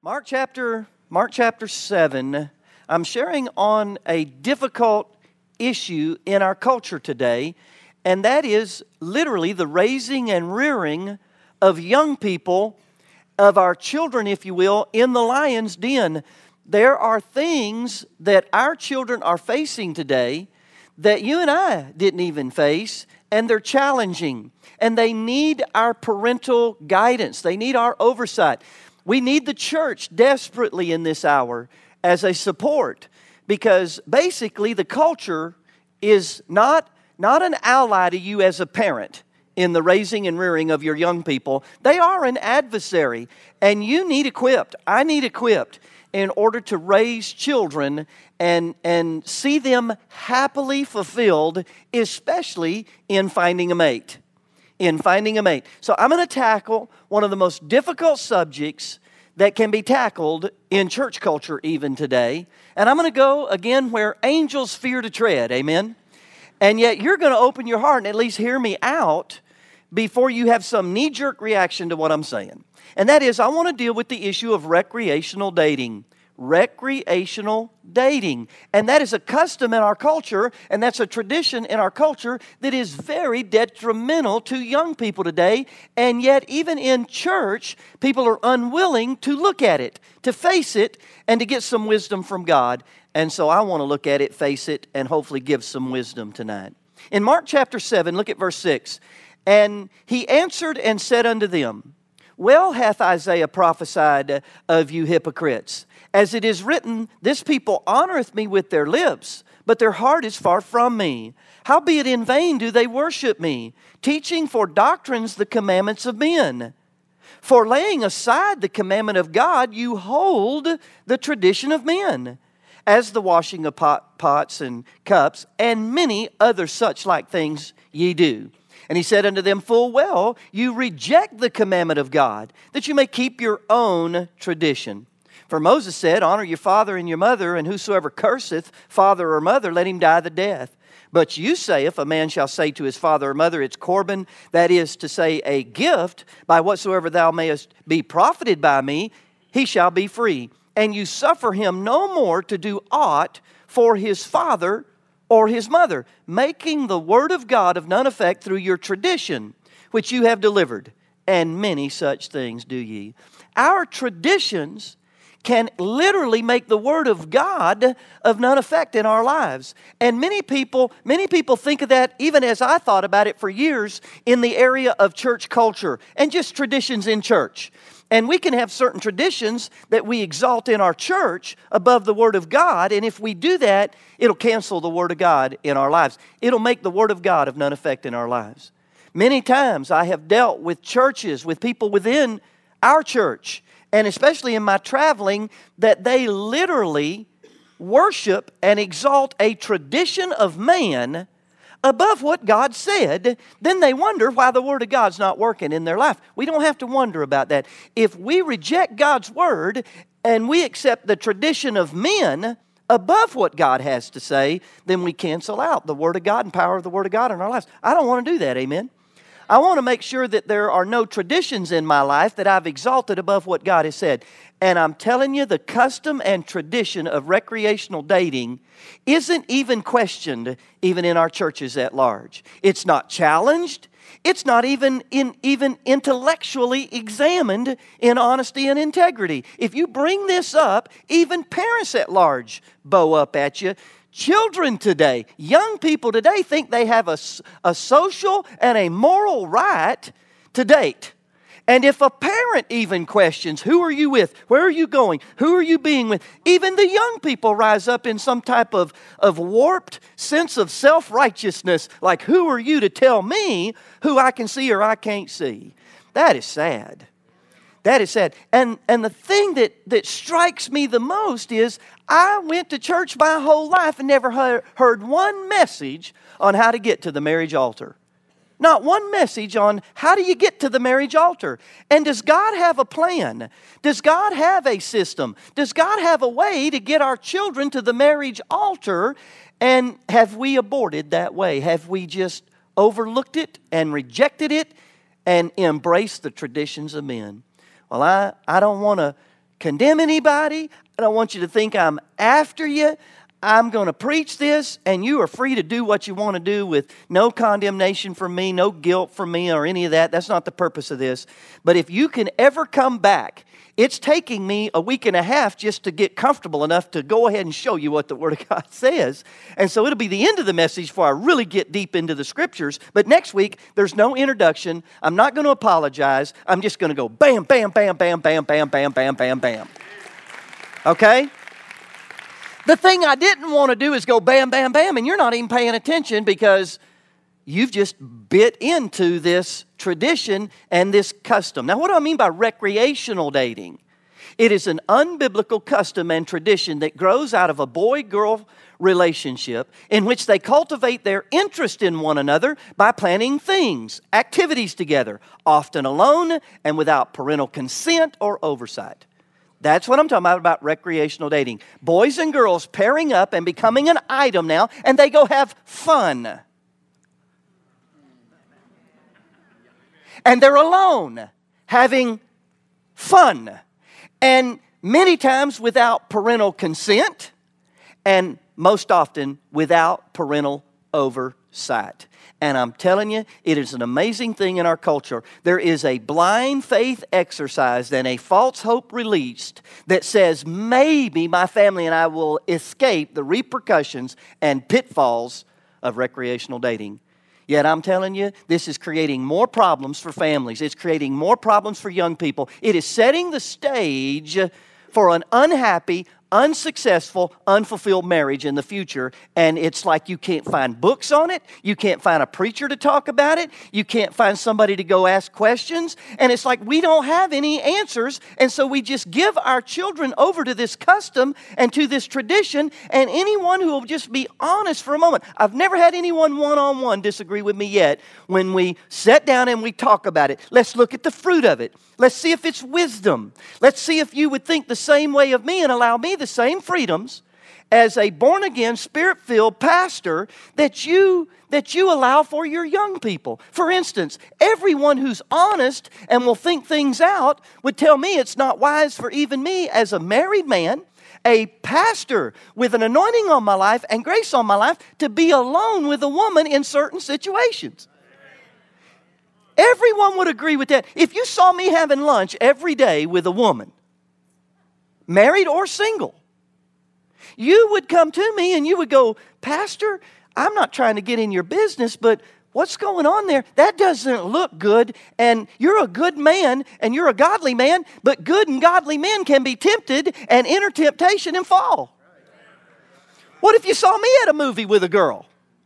Mark chapter 7, I'm sharing on a difficult issue in our culture today, and that is literally the raising and rearing of young people, of our children, if you will, in the lion's den. There are things that our children are facing today that you and I didn't even face, and they're challenging, and they need our parental guidance. They need our oversight. We need the church desperately in this hour as a support, because basically the culture is not an ally to you as a parent in the raising and rearing of your young people. They are an adversary, and you need equipped. I need equipped in order to raise children and see them happily fulfilled, especially in finding a mate. So I'm going to tackle one of the most difficult subjects that can be tackled in church culture even today. And I'm going to go again where angels fear to tread, amen? And yet you're going to open your heart and at least hear me out before you have some knee-jerk reaction to what I'm saying. And that is, I want to deal with the issue of recreational dating. Recreational dating. And that is a custom in our culture, and that's a tradition in our culture that is very detrimental to young people today. And yet, even in church, people are unwilling to look at it, to face it, and to get some wisdom from God. And so I want to look at it, face it, and hopefully give some wisdom tonight. In Mark chapter 7, look at verse 6. And he answered and said unto them, Well hath Isaiah prophesied of you hypocrites. As it is written, This people honoreth me with their lips, but their heart is far from me. Howbeit in vain do they worship me, teaching for doctrines the commandments of men. For laying aside the commandment of God, you hold the tradition of men, as the washing of pots and cups, and many other such like things ye do. And he said unto them, Full well, you reject the commandment of God, that you may keep your own tradition. For Moses said, Honor your father and your mother, and whosoever curseth father or mother, let him die the death. But you say, if a man shall say to his father or mother, It's Corban, that is to say, a gift, by whatsoever thou mayest be profited by me, he shall be free. And you suffer him no more to do aught for his father or his mother, making the word of God of none effect through your tradition, which you have delivered. And many such things do ye. Our traditions can literally make the word of God of none effect in our lives. And many people think of that, even as I thought about it for years, in the area of church culture and just traditions in church. And we can have certain traditions that we exalt in our church above the Word of God. And if we do that, it'll cancel the Word of God in our lives. It'll make the Word of God of none effect in our lives. Many times I have dealt with churches, with people within our church, and especially in my traveling, that they literally worship and exalt a tradition of man above what God said. Then they wonder why the Word of God's not working in their life. We don't have to wonder about that. If we reject God's Word and we accept the tradition of men above what God has to say, then we cancel out the Word of God and power of the Word of God in our lives. I don't want to do that, amen? I want to make sure that there are no traditions in my life that I've exalted above what God has said. And I'm telling you, the custom and tradition of recreational dating isn't even questioned even in our churches at large. It's not challenged. It's not even intellectually examined in honesty and integrity. If you bring this up, even parents at large bow up at you. Children today, young people today think they have a social and a moral right to date. And if a parent even questions, who are you with? Where are you going? Who are you being with? Even the young people rise up in some type of warped sense of self-righteousness. Like, who are you to tell me who I can see or I can't see? That is sad. That is sad. And the thing that strikes me the most is I went to church my whole life and never heard one message on how to get to the marriage altar. Not one message on how do you get to the marriage altar. And does God have a plan? Does God have a system? Does God have a way to get our children to the marriage altar? And have we aborted that way? Have we just overlooked it and rejected it and embraced the traditions of men? Well, I don't want to condemn anybody. I don't want you to think I'm after you. I'm going to preach this, and you are free to do what you want to do with no condemnation from me, no guilt from me, or any of that. That's not the purpose of this. But if you can ever come back, it's taking me a week and a half just to get comfortable enough to go ahead and show you what the Word of God says. And so it'll be the end of the message before I really get deep into the Scriptures. But next week, there's no introduction. I'm not going to apologize. I'm just going to go bam, bam, bam, bam, bam, bam, bam, bam, bam, bam. Okay? The thing I didn't want to do is go bam, bam, bam, and you're not even paying attention because you've just bit into this tradition and this custom. Now, what do I mean by recreational dating? It is an unbiblical custom and tradition that grows out of a boy-girl relationship in which they cultivate their interest in one another by planning things, activities together, often alone and without parental consent or oversight. That's what I'm talking about recreational dating. Boys and girls pairing up and becoming an item now, and they go have fun. And they're alone, having fun. And many times without parental consent, and most often without parental oversight. And I'm telling you, it is an amazing thing in our culture. There is a blind faith exercised and a false hope released that says maybe my family and I will escape the repercussions and pitfalls of recreational dating. Yet I'm telling you, this is creating more problems for families. It's creating more problems for young people. It is setting the stage for an unhappy, unsuccessful, unfulfilled marriage in the future. And it's like you can't find books on it. You can't find a preacher to talk about it. You can't find somebody to go ask questions. And it's like we don't have any answers. And so we just give our children over to this custom and to this tradition. And anyone who will just be honest for a moment. I've never had anyone one-on-one disagree with me yet when we sit down and we talk about it. Let's look at the fruit of it. Let's see if it's wisdom. Let's see if you would think the same way of me and allow me the same freedoms as a born-again, spirit-filled pastor that you allow for your young people. For instance, everyone who's honest and will think things out would tell me it's not wise for even me as a married man, a pastor with an anointing on my life and grace on my life, to be alone with a woman in certain situations. Everyone would agree with that. If you saw me having lunch every day with a woman, married or single, you would come to me and you would go, Pastor, I'm not trying to get in your business, but what's going on there? That doesn't look good, and you're a good man, and you're a godly man, but good and godly men can be tempted and enter temptation and fall. What if you saw me at a movie with a girl?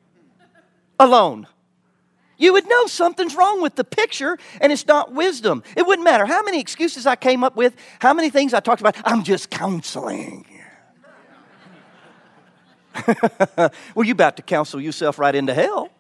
Alone. You would know something's wrong with the picture, and it's not wisdom. It wouldn't matter how many excuses I came up with, how many things I talked about. I'm just counseling. Well, you're about to counsel yourself right into hell.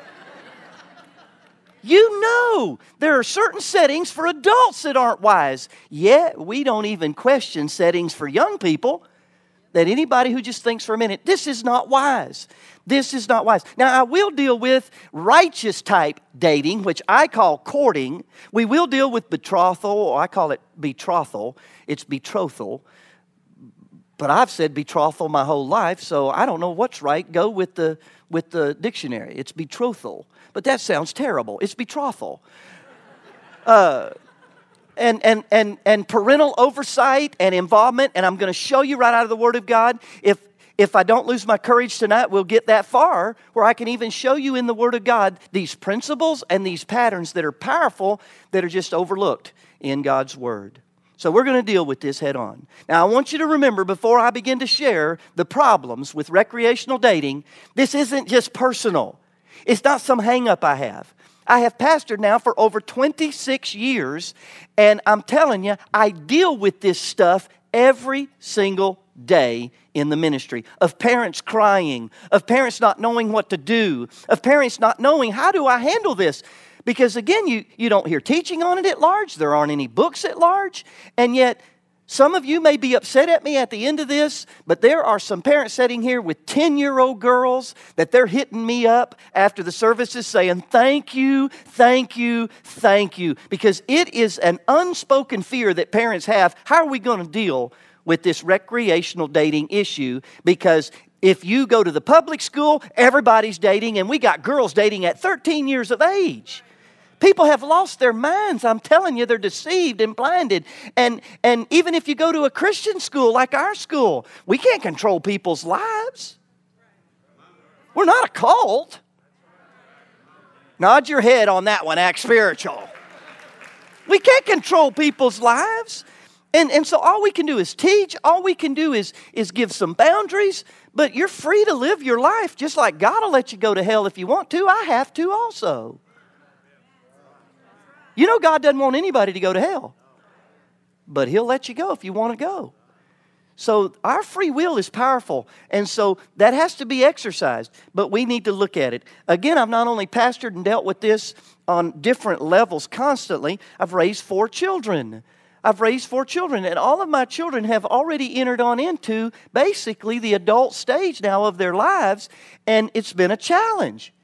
You know there are certain settings for adults that aren't wise. Yet we don't even question settings for young people. That anybody who just thinks for a minute, this is not wise. This is not wise. Now, I will deal with righteous type dating, which I call courting. We will deal with betrothal, or I call it betrothal. It's betrothal. But I've said betrothal my whole life, so I don't know what's right. Go with the dictionary. It's betrothal. But that sounds terrible. It's betrothal. And parental oversight and involvement, and I'm going to show you right out of the Word of God. If I don't lose my courage tonight, we'll get that far where I can even show you in the Word of God these principles and these patterns that are powerful that are just overlooked in God's Word. So we're going to deal with this head on. Now, I want you to remember before I begin to share the problems with recreational dating, this isn't just personal. It's not some hang-up I have. I have pastored now for over 26 years, and I'm telling you, I deal with this stuff every single day in the ministry. Of parents crying, of parents not knowing what to do, of parents not knowing, how do I handle this? Because again, you don't hear teaching on it at large. There aren't any books at large. And yet, Some of you may be upset at me at the end of this, but there are some parents sitting here with 10-year-old girls that they're hitting me up after the services saying, thank you, thank you, thank you. Because it is an unspoken fear that parents have. How are we going to deal with this recreational dating issue? Because if you go to the public school, everybody's dating, and we got girls dating at 13 years of age. People have lost their minds. I'm telling you, they're deceived and blinded. And even if you go to a Christian school like our school, we can't control people's lives. We're not a cult. Nod your head on that one, act spiritual. We can't control people's lives. And so all we can do is teach. All we can do is give some boundaries. But you're free to live your life just like God will let you go to hell if you want to. I have to also. You know God doesn't want anybody to go to hell. But He'll let you go if you want to go. So our free will is powerful. And so that has to be exercised. But we need to look at it. Again, I've not only pastored and dealt with this on different levels constantly. I've raised 4 children. And all of my children have already entered on into basically the adult stage now of their lives. And it's been a challenge.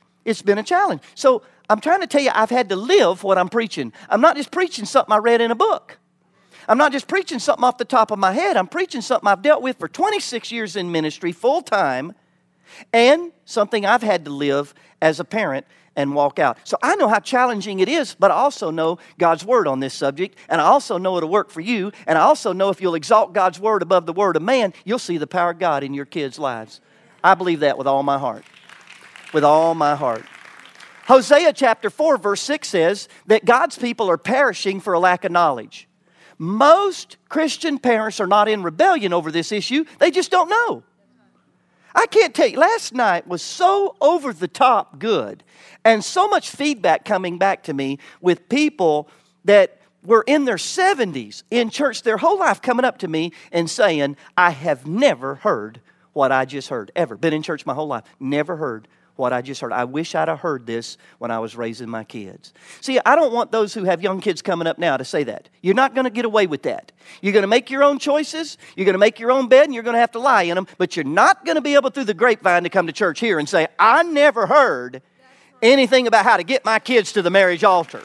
So I'm trying to tell you, I've had to live what I'm preaching. I'm not just preaching something I read in a book. I'm not just preaching something off the top of my head. I'm preaching something I've dealt with for 26 years in ministry, full time, and something I've had to live as a parent and walk out. So I know how challenging it is, but I also know God's Word on this subject, and I also know it'll work for you, and I also know if you'll exalt God's Word above the word of man, you'll see the power of God in your kids' lives. I believe that with all my heart. With all my heart. Hosea chapter 4 verse 6 says that God's people are perishing for a lack of knowledge. Most Christian parents are not in rebellion over this issue. They just don't know. I can't tell you, last night was so over the top good and so much feedback coming back to me with people that were in their 70s in church their whole life coming up to me and saying, I have never heard what I just heard, ever. Been in church my whole life, never heard what I just heard. I wish I'd have heard this when I was raising my kids. See, I don't want those who have young kids coming up now to say that. You're not going to get away with that. You're going to make your own choices. You're going to make your own bed, and you're going to have to lie in them. But you're not going to be able through the grapevine to come to church here and say, I never heard anything about how to get my kids to the marriage altar.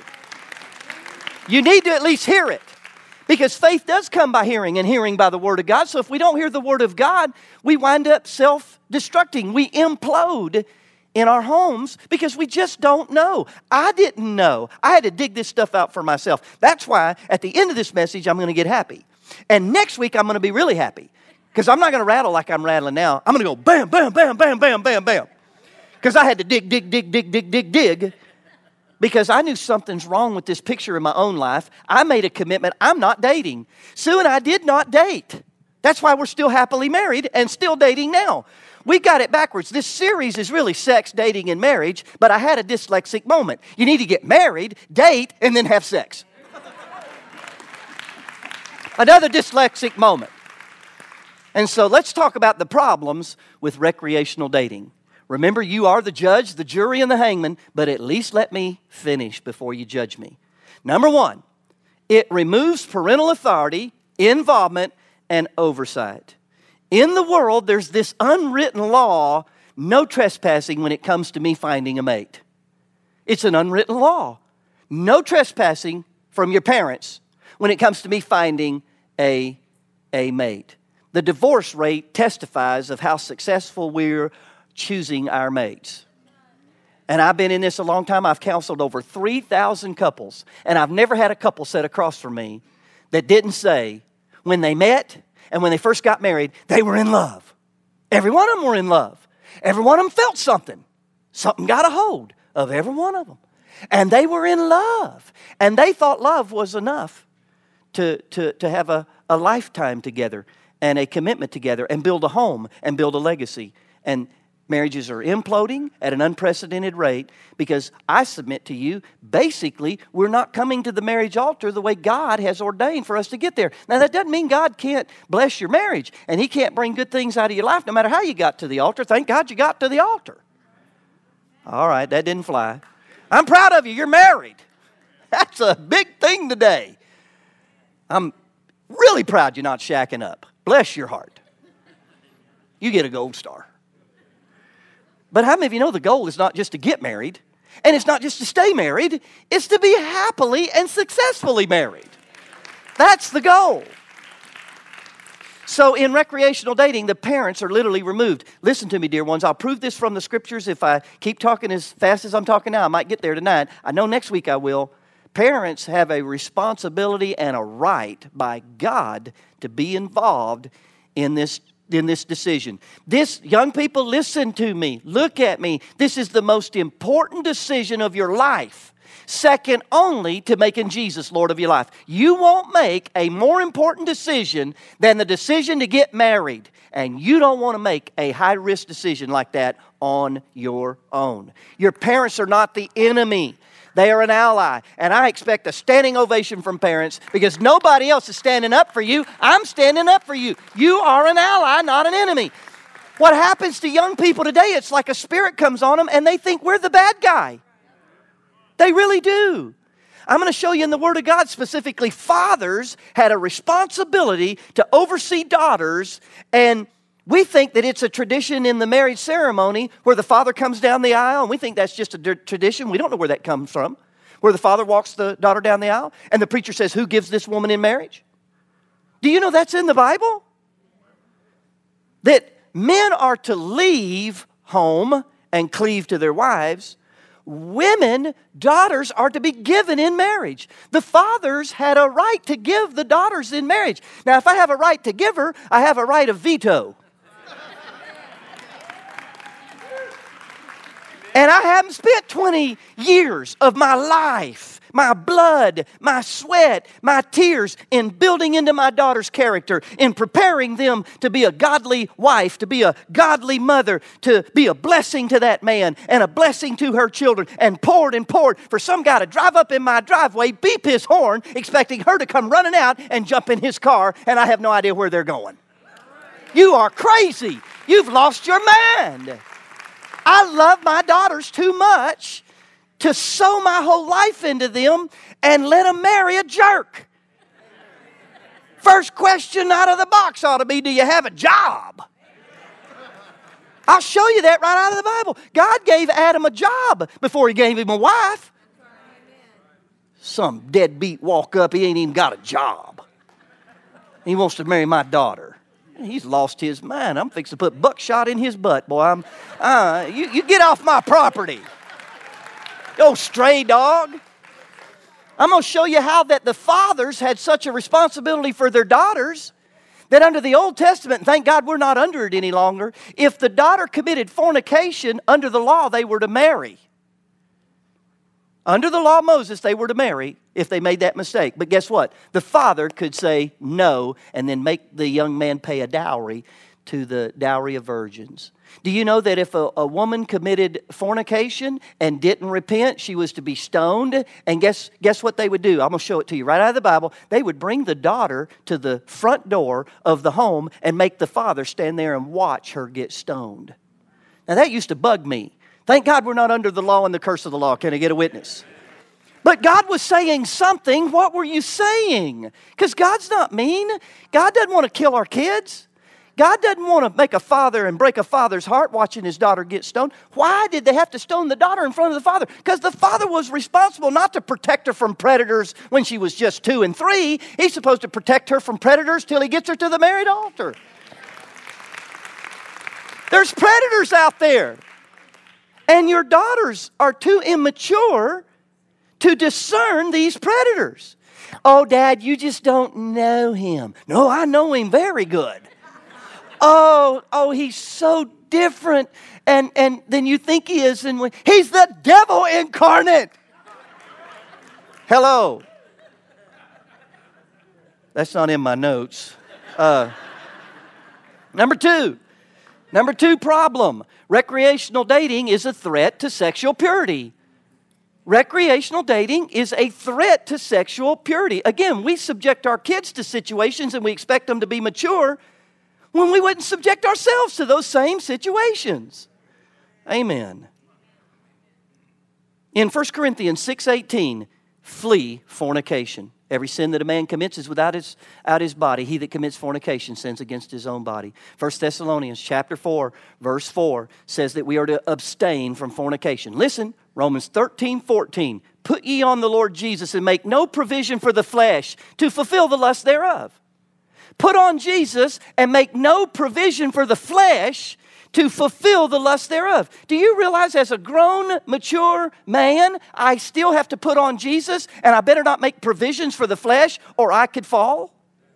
You need to at least hear it. Because faith does come by hearing, and hearing by the Word of God. So if we don't hear the Word of God, we wind up self-destructing. We implode in our homes because we just don't know. I didn't know. I had to dig this stuff out for myself. That's why at the end of this message, I'm going to get happy. And next week, I'm going to be really happy because I'm not going to rattle like I'm rattling now. I'm going to go bam, bam, bam, bam, bam, bam, bam. Because I had to dig because I knew something's wrong with this picture in my own life. I made a commitment. I'm not dating. Sue and I did not date. That's why we're still happily married and still dating now. We got it backwards. This series is really sex, dating, and marriage, but I had a dyslexic moment. You need to get married, date, and then have sex. Another dyslexic moment. And so let's talk about the problems with recreational dating. Remember, you are the judge, the jury, and the hangman, but at least let me finish before you judge me. Number 1, it removes parental authority, involvement, and oversight. In the world, there's this unwritten law, no trespassing when it comes to me finding a mate. It's an unwritten law. No trespassing from your parents when it comes to me finding a mate. The divorce rate testifies of how successful we're choosing our mates. And I've been in this a long time. I've counseled over 3,000 couples. And I've never had a couple sit across from me that didn't say when they met and when they first got married, they were in love. Every one of them were in love. Every one of them felt something. Something got a hold of every one of them. And they were in love. And they thought love was enough to have a lifetime together and a commitment together and build a home and build a legacy. And marriages are imploding at an unprecedented rate because I submit to you, basically, we're not coming to the marriage altar the way God has ordained for us to get there. Now, that doesn't mean God can't bless your marriage and He can't bring good things out of your life no matter how you got to the altar. Thank God you got to the altar. All right, that didn't fly. I'm proud of you. You're married. That's a big thing today. Really proud you're not shacking up. Bless your heart. You get a gold star. But how many of you know the goal is not just to get married, and it's not just to stay married, it's to be happily and successfully married. That's the goal. So in recreational dating, the parents are literally removed. Listen to me, dear ones. I'll prove this from the scriptures. If I keep talking as fast as I'm talking now, I might get there tonight. I know next week I will. Parents have a responsibility and a right by God to be involved in this decision. This, young people, listen to me. Look at me. This is the most important decision of your life, second only to making Jesus Lord of your life. You won't make a more important decision than the decision to get married, and you don't want to make a high-risk decision like that on your own. Your parents are not the enemy. They are an ally. And I expect a standing ovation from parents because nobody else is standing up for you. I'm standing up for you. You are an ally, not an enemy. What happens to young people today, it's like a spirit comes on them and they think we're the bad guy. They really do. I'm going to show you in the Word of God specifically, fathers had a responsibility to oversee daughters, and we think that it's a tradition in the marriage ceremony where the father comes down the aisle, and we think that's just a tradition. We don't know where that comes from, where the father walks the daughter down the aisle, and the preacher says, who gives this woman in marriage? Do you know that's in the Bible? That men are to leave home and cleave to their wives. Women, daughters, are to be given in marriage. The fathers had a right to give the daughters in marriage. Now, if I have a right to give her, I have a right of veto. And I haven't spent 20 years of my life, my blood, my sweat, my tears in building into my daughter's character, in preparing them to be a godly wife, to be a godly mother, to be a blessing to that man and a blessing to her children, and poured for some guy to drive up in my driveway, beep his horn, expecting her to come running out and jump in his car, and I have no idea where they're going. You are crazy. You've lost your mind. I love my daughters too much to sow my whole life into them and let them marry a jerk. First question out of the box ought to be, do you have a job? I'll show you that right out of the Bible. God gave Adam a job before He gave him a wife. Some deadbeat walk up, he ain't even got a job. He wants to marry my daughter. He's lost his mind. I'm fixing to put buckshot in his butt, boy. You get off my property. Oh, stray dog. I'm going to show you how that the fathers had such a responsibility for their daughters that under the Old Testament, thank God we're not under it any longer, if the daughter committed fornication, under the law they were to marry. Under the law of Moses, they were to marry if they made that mistake. But guess what? The father could say no and then make the young man pay a dowry to the dowry of virgins. Do you know that if a woman committed fornication and didn't repent, she was to be stoned? And guess what they would do? I'm going to show it to you right out of the Bible. They would bring the daughter to the front door of the home and make the father stand there and watch her get stoned. Now that used to bug me. Thank God we're not under the law and the curse of the law. Can I get a witness? But God was saying something. What were you saying? Because God's not mean. God doesn't want to kill our kids. God doesn't want to make a father and break a father's heart watching his daughter get stoned. Why did they have to stone the daughter in front of the father? Because the father was responsible not to protect her from predators when she was just 2 and 3. He's supposed to protect her from predators till he gets her to the married altar. There's predators out there. And your daughters are too immature to discern these predators. Oh, Dad, you just don't know him. No, I know him very good. Oh, he's so different and than you think he is. And he's the devil incarnate. Hello. That's not in my notes. Number two problem. Recreational dating is a threat to sexual purity. Recreational dating is a threat to sexual purity. Again, we subject our kids to situations and we expect them to be mature when we wouldn't subject ourselves to those same situations. Amen. In 1 Corinthians 6:18, flee fornication. Every sin that a man commits is without out his body. He that commits fornication sins against his own body. 1 Thessalonians chapter 4, verse 4 says that we are to abstain from fornication. Listen, Romans 13:14. Put ye on the Lord Jesus and make no provision for the flesh to fulfill the lust thereof. Put on Jesus and make no provision for the flesh to fulfill the lust thereof. Do you realize as a grown, mature man, I still have to put on Jesus and I better not make provisions for the flesh or I could fall?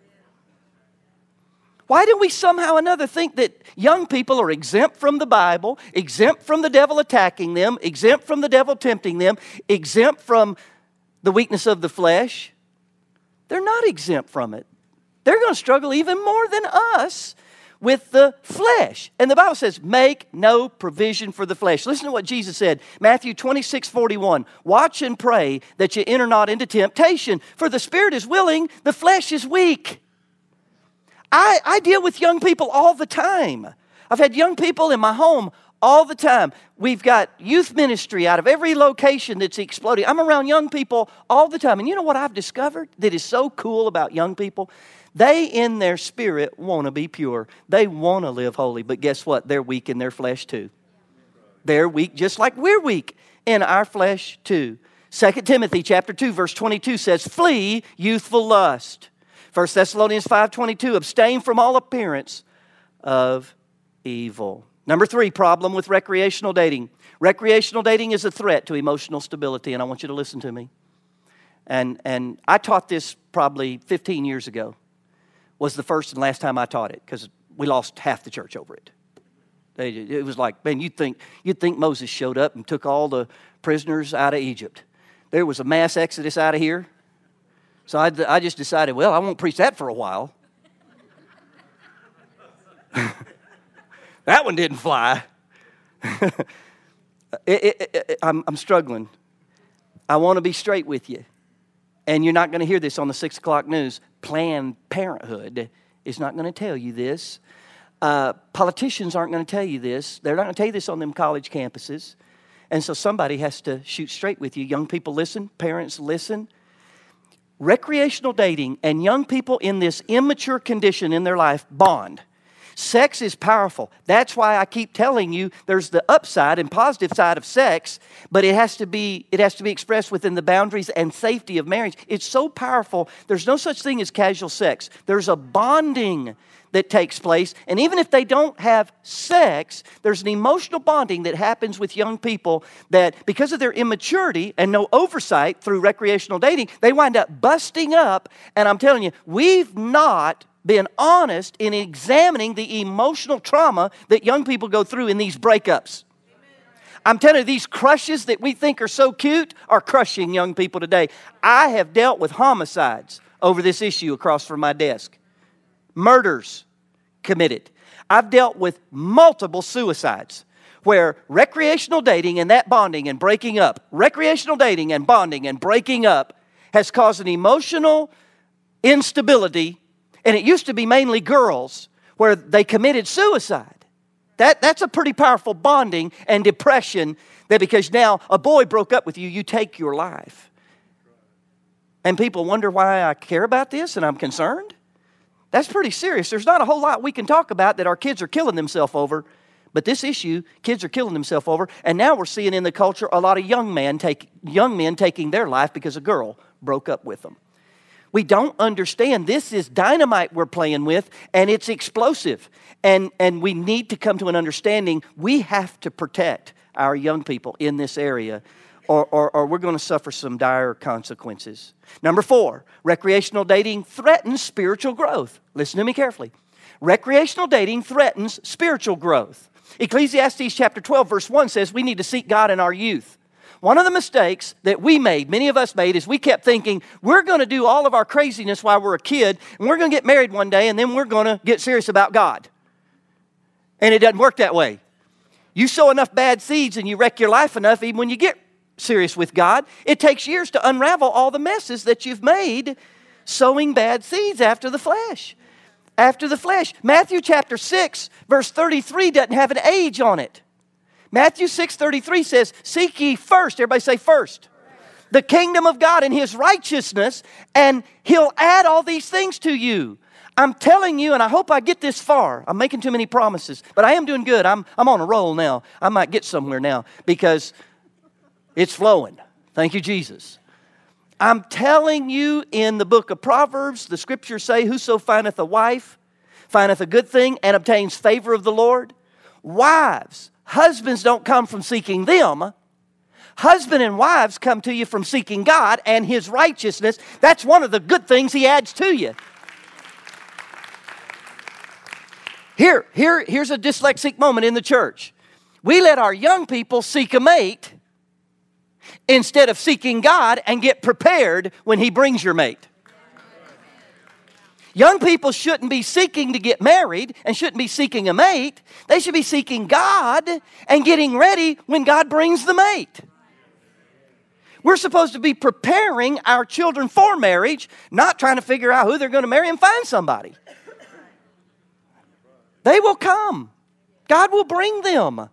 Why do we somehow or another think that young people are exempt from the Bible, exempt from the devil attacking them, exempt from the devil tempting them, exempt from the weakness of the flesh? They're not exempt from it. They're going to struggle even more than us with the flesh. And the Bible says, make no provision for the flesh. Listen to what Jesus said, Matthew 26:41. Watch and pray that you enter not into temptation, for the spirit is willing, the flesh is weak. I deal with young people all the time. I've had young people in my home all the time. We've got youth ministry out of every location that's exploding. I'm around young people all the time. And you know what I've discovered that is so cool about young people? They, in their spirit, want to be pure. They want to live holy. But guess what? They're weak in their flesh too. They're weak just like we're weak in our flesh too. 2 Timothy chapter 2, verse 22 says, flee youthful lust. 1 Thessalonians 5:22, abstain from all appearance of evil. Number 3, problem with recreational dating. Recreational dating is a threat to emotional stability, and I want you to listen to me. And I taught this probably 15 years ago. Was the first and last time I taught it, because we lost half the church over it. It was like, man, you'd think Moses showed up and took all the prisoners out of Egypt. There was a mass exodus out of here. So I just decided, well, I won't preach that for a while. That one didn't fly. I'm struggling. I want to be straight with you. And you're not going to hear this on the 6 o'clock news. Planned Parenthood is not going to tell you this. Politicians aren't going to tell you this. They're not going to tell you this on them college campuses. And so somebody has to shoot straight with you. Young people listen. Parents listen. Recreational dating and young people in this immature condition in their life bond. Sex is powerful. That's why I keep telling you there's the upside and positive side of sex, but it has to be expressed within the boundaries and safety of marriage. It's so powerful. There's no such thing as casual sex. There's a bonding that takes place, and even if they don't have sex, there's an emotional bonding that happens with young people that because of their immaturity and no oversight through recreational dating, they wind up busting up, and I'm telling you, we've not been honest in examining the emotional trauma that young people go through in these breakups. I'm telling you, these crushes that we think are so cute are crushing young people today. I have dealt with homicides over this issue across from my desk. Murders committed. I've dealt with multiple suicides where recreational dating and that bonding and breaking up, recreational dating and bonding and breaking up has caused an emotional instability. And it used to be mainly girls where they committed suicide. That's a pretty powerful bonding and depression that because now a boy broke up with you, you take your life. And people wonder why I care about this and I'm concerned. That's pretty serious. There's not a whole lot we can talk about that our kids are killing themselves over. But this issue, kids are killing themselves over. And now we're seeing in the culture a lot of young men taking their life because a girl broke up with them. We don't understand this is dynamite we're playing with, and it's explosive. And we need to come to an understanding we have to protect our young people in this area, or we're going to suffer some dire consequences. Number 4, recreational dating threatens spiritual growth. Listen to me carefully. Recreational dating threatens spiritual growth. Ecclesiastes chapter 12, verse 1 says we need to seek God in our youth. One of the mistakes that we made, many of us made, is we kept thinking we're going to do all of our craziness while we're a kid, and we're going to get married one day, and then we're going to get serious about God. And it doesn't work that way. You sow enough bad seeds and you wreck your life enough, even when you get serious with God, it takes years to unravel all the messes that you've made sowing bad seeds after the flesh. After the flesh. Matthew chapter 6, verse 33 doesn't have an age on it. Matthew 6:33 says, seek ye first, everybody say first, the kingdom of God and His righteousness, and He'll add all these things to you. I'm telling you, and I hope I get this far. I'm making too many promises, but I am doing good. I'm on a roll now. I might get somewhere now because it's flowing. Thank you, Jesus. I'm telling you, in the book of Proverbs, the scriptures say, whoso findeth a wife findeth a good thing and obtains favor of the Lord. Wives, husbands don't come from seeking them. Husband and wives come to you from seeking God and His righteousness. That's one of the good things He adds to you. Here's a dyslexic moment in the church. We let our young people seek a mate instead of seeking God and get prepared when He brings your mate. Young people shouldn't be seeking to get married and shouldn't be seeking a mate. They should be seeking God and getting ready when God brings the mate. We're supposed to be preparing our children for marriage, not trying to figure out who they're going to marry and find somebody. They will come. God will bring them.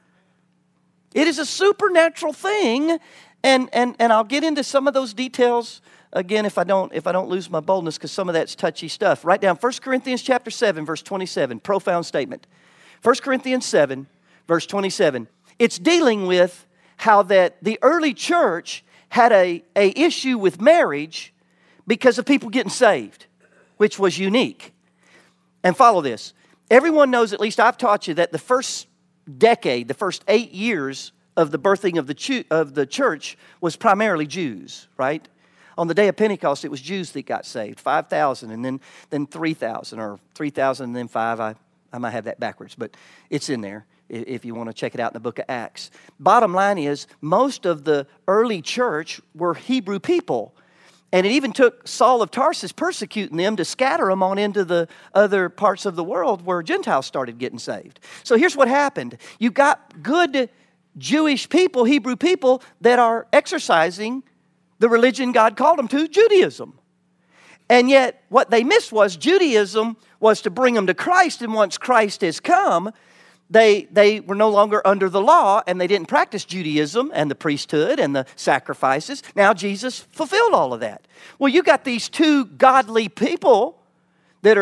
It is a supernatural thing, and I'll get into some of those details again if I don't lose my boldness, because some of that's touchy stuff. Write down 1 Corinthians chapter 7, verse 27. Profound statement. 1 Corinthians 7, verse 27. It's dealing with how that the early church had a issue with marriage because of people getting saved, which was unique. And follow this. Everyone knows, at least I've taught you, that the first decade, the first 8 years of the birthing of the church was primarily Jews, right? On the day of Pentecost, it was Jews that got saved, 5,000 and then 3,000, or 3,000 and then 5. I might have that backwards, but it's in there if you want to check it out in the book of Acts. Bottom line is, most of the early church were Hebrew people. And it even took Saul of Tarsus persecuting them to scatter them on into the other parts of the world where Gentiles started getting saved. So here's what happened. You got good Jewish people, Hebrew people, that are exercising the religion God called them to, Judaism. And yet what they missed was Judaism was to bring them to Christ, and once Christ has come, they were no longer under the law, and they didn't practice Judaism and the priesthood and the sacrifices. Now Jesus fulfilled all of that. Well, you got these two godly people that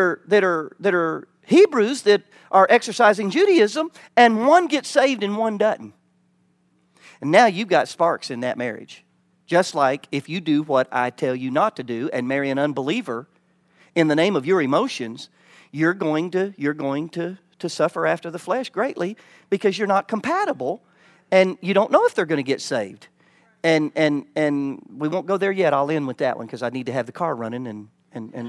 are Hebrews that are exercising Judaism, and one gets saved and one doesn't. And now you've got sparks in that marriage. Just like if you do what I tell you not to do and marry an unbeliever in the name of your emotions, you're going to suffer after the flesh greatly because you're not compatible and you don't know if they're going to get saved. And we won't go there yet. I'll end with that one because I need to have the car running and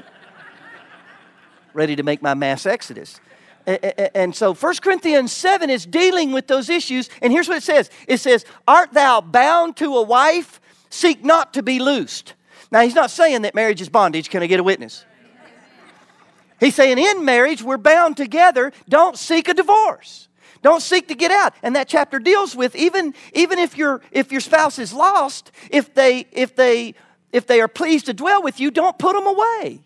ready to make my mass exodus. And so 1 Corinthians 7 is dealing with those issues. And here's what it says. It says, art thou bound to a wife? Seek not to be loosed. Now, he's not saying that marriage is bondage. Can I get a witness? He's saying in marriage, we're bound together. Don't seek a divorce. Don't seek to get out. And that chapter deals with even if your spouse is lost, if they are pleased to dwell with you, don't put them away.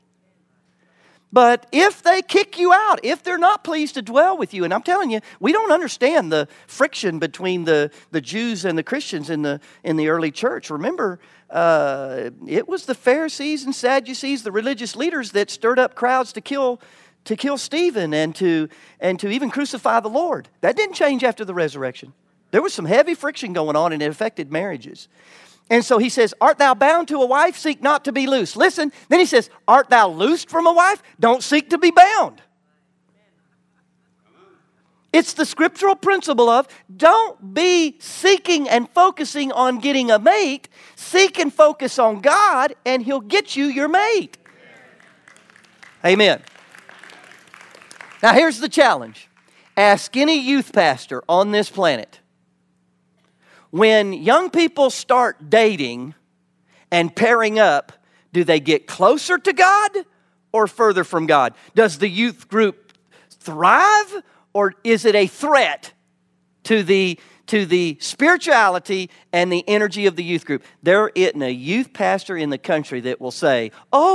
But if they kick you out, if they're not pleased to dwell with you, and I'm telling you, we don't understand the friction between the Jews and the Christians in the early church. Remember, it was the Pharisees and Sadducees, the religious leaders, that stirred up crowds to kill Stephen and to even crucify the Lord. That didn't change after the resurrection. There was some heavy friction going on, and it affected marriages. And so he says, art thou bound to a wife? Seek not to be loose. Listen, then he says, art thou loosed from a wife? Don't seek to be bound. It's the scriptural principle of don't be seeking and focusing on getting a mate. Seek and focus on God, and He'll get you your mate. Amen. Now here's the challenge. Ask any youth pastor on this planet. When young people start dating and pairing up, do they get closer to God or further from God? Does the youth group thrive, or is it a threat to the spirituality and the energy of the youth group? There isn't a youth pastor in the country that will say, oh,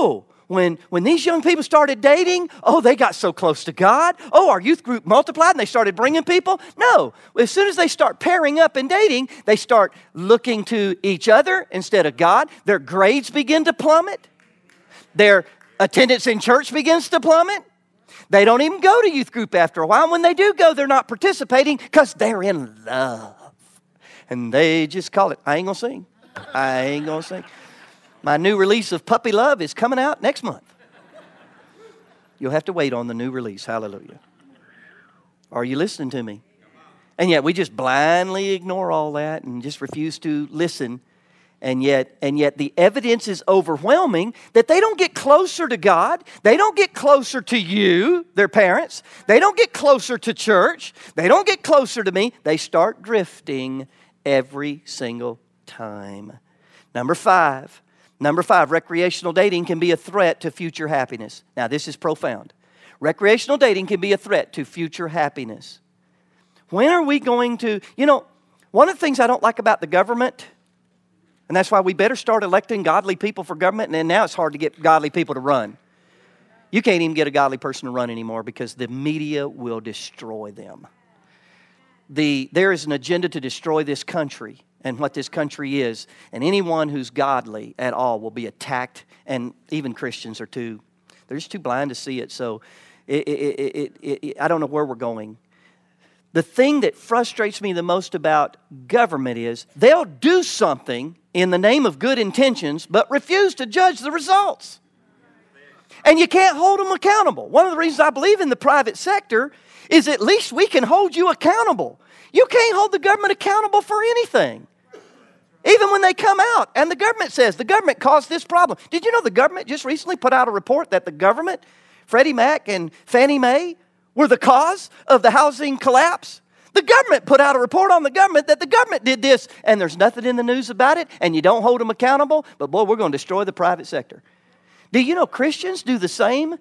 when these young people started dating, oh, they got so close to God. Oh, our youth group multiplied and they started bringing people. No, as soon as they start pairing up and dating, they start looking to each other instead of God. Their grades begin to plummet. Their attendance in church begins to plummet. They don't even go to youth group after a while. When they do go, they're not participating because they're in love. And they just call it, I ain't going to sing. I ain't going to sing. My new release of Puppy Love is coming out next month. You'll have to wait on the new release. Hallelujah. Are you listening to me? And yet we just blindly ignore all that and just refuse to listen. And yet the evidence is overwhelming that they don't get closer to God. They don't get closer to you, their parents. They don't get closer to church. They don't get closer to me. They start drifting every single time. Number five, recreational dating can be a threat to future happiness. Now, this is profound. Recreational dating can be a threat to future happiness. When are we going to, one of the things I don't like about the government, and that's why we better start electing godly people for government, and now it's hard to get godly people to run. You can't even get a godly person to run anymore because the media will destroy them. There is an agenda to destroy this country and what this country is. And anyone who's godly at all will be attacked. And even Christians are they're just too blind to see it. So I don't know where we're going. The thing that frustrates me the most about government is they'll do something in the name of good intentions, but refuse to judge the results. And you can't hold them accountable. One of the reasons I believe in the private sector is at least we can hold you accountable. You can't hold the government accountable for anything. Even when they come out and the government says the government caused this problem. Did you know the government just recently put out a report that the government, Freddie Mac and Fannie Mae, were the cause of the housing collapse? The government put out a report on the government that the government did this, and there's nothing in the news about it, and you don't hold them accountable, but boy, we're going to destroy the private sector. Do you know Christians do the same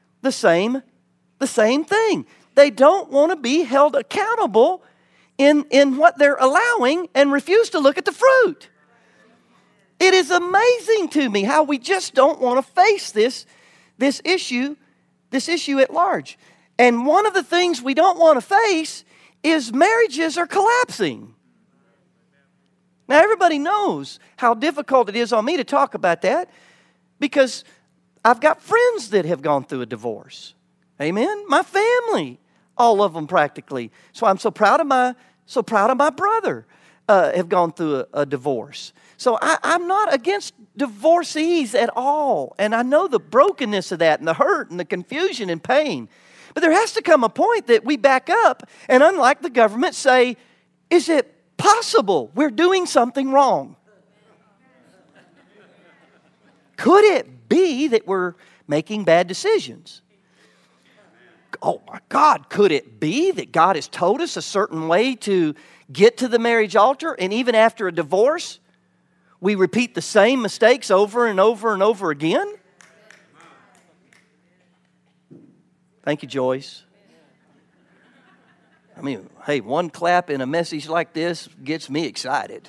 thing? They don't want to be held accountable in what they're allowing and refuse to look at the fruit. It is amazing to me how we just don't want to face this issue at large. And one of the things we don't want to face is marriages are collapsing. Now, everybody knows how difficult it is on me to talk about that because I've got friends that have gone through a divorce. Amen? My family, all of them practically. So I'm so proud of my brother have gone through a divorce. So I'm not against divorcees at all. And I know the brokenness of that and the hurt and the confusion and pain. But there has to come a point that we back up and, unlike the government, say, is it possible we're doing something wrong? Could it be that we're making bad decisions? Oh my God, could it be that God has told us a certain way to get to the marriage altar, and even after a divorce, we repeat the same mistakes over and over and over again? Thank you, Joyce. I mean, hey, one clap in a message like this gets me excited.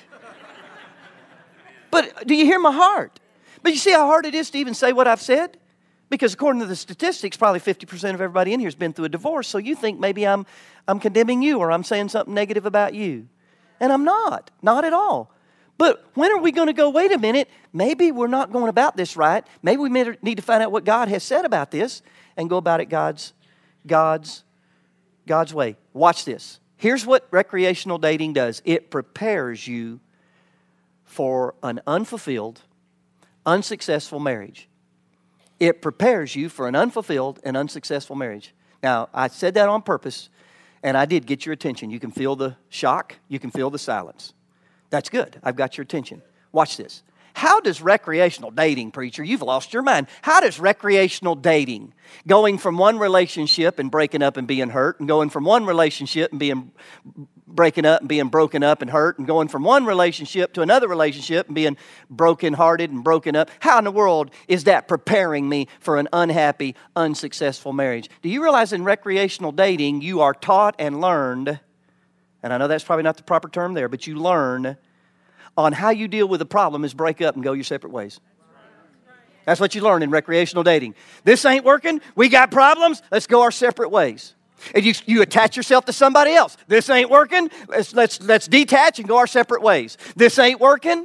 But do you hear my heart? But you see how hard it is to even say what I've said? Because according to the statistics, probably 50% of everybody in here has been through a divorce. So you think maybe I'm condemning you or I'm saying something negative about you. And I'm not at all. But when are we going to go, wait a minute, maybe we're not going about this right. Maybe we need to find out what God has said about this and go about it God's way. Watch this. Here's what recreational dating does. It prepares you for an unfulfilled, unsuccessful marriage. It prepares you for an unfulfilled and unsuccessful marriage. Now, I said that on purpose, and I did get your attention. You can feel the shock. You can feel the silence. That's good. I've got your attention. Watch this. How does recreational dating, preacher, you've lost your mind. How does recreational dating, going from one relationship and breaking up and being hurt, and going from one relationship and breaking up and being broken up and hurt, and going from one relationship to another relationship and being brokenhearted and broken up, how in the world is that preparing me for an unhappy, unsuccessful marriage? Do you realize in recreational dating you are taught and learned, and I know that's probably not the proper term there, but you learn on how you deal with a problem is break up and go your separate ways. That's what you learn in recreational dating. This ain't working. We got problems. Let's go our separate ways. And you attach yourself to somebody else. This ain't working. Let's detach and go our separate ways. This ain't working.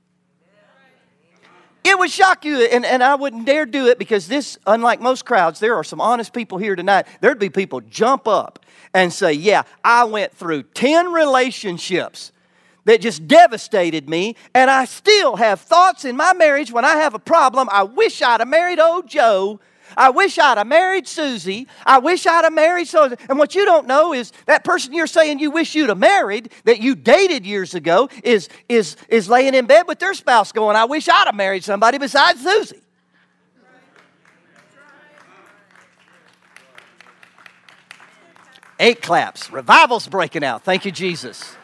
It would shock you, and I wouldn't dare do it because this, unlike most crowds, there are some honest people here tonight. There'd be people jump up and say, yeah, I went through 10 relationships that just devastated me, and I still have thoughts in my marriage when I have a problem. I wish I'd have married old Joe. I wish I'd have married Susie. I wish I'd have married so. And what you don't know is that person you're saying you wish you'd have married, that you dated years ago, is laying in bed with their spouse going, I wish I'd have married somebody besides Susie. Eight claps. Revival's breaking out. Thank you, Jesus.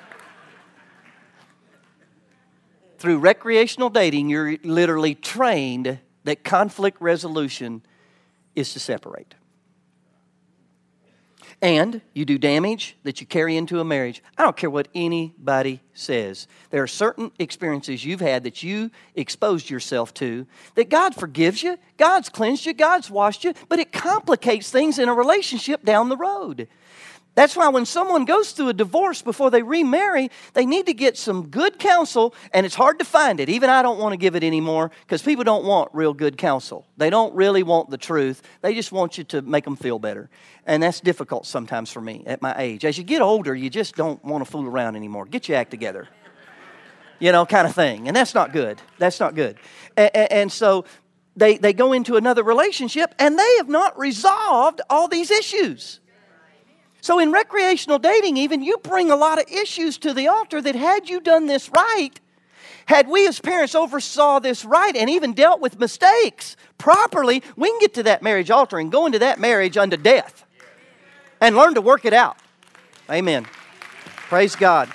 Through recreational dating, you're literally trained that conflict resolution is to separate. And you do damage that you carry into a marriage. I don't care what anybody says. There are certain experiences you've had that you exposed yourself to that God forgives you, God's cleansed you, God's washed you, but it complicates things in a relationship down the road. That's why when someone goes through a divorce before they remarry, they need to get some good counsel, and it's hard to find it. Even I don't want to give it anymore because people don't want real good counsel. They don't really want the truth. They just want you to make them feel better. And that's difficult sometimes for me at my age. As you get older, you just don't want to fool around anymore. Get your act together. Kind of thing. And that's not good. That's not good. And so they go into another relationship, and they have not resolved all these issues. So in recreational dating, even you bring a lot of issues to the altar that had you done this right, had we as parents oversaw this right and even dealt with mistakes properly, we can get to that marriage altar and go into that marriage unto death and learn to work it out. Amen. Praise God.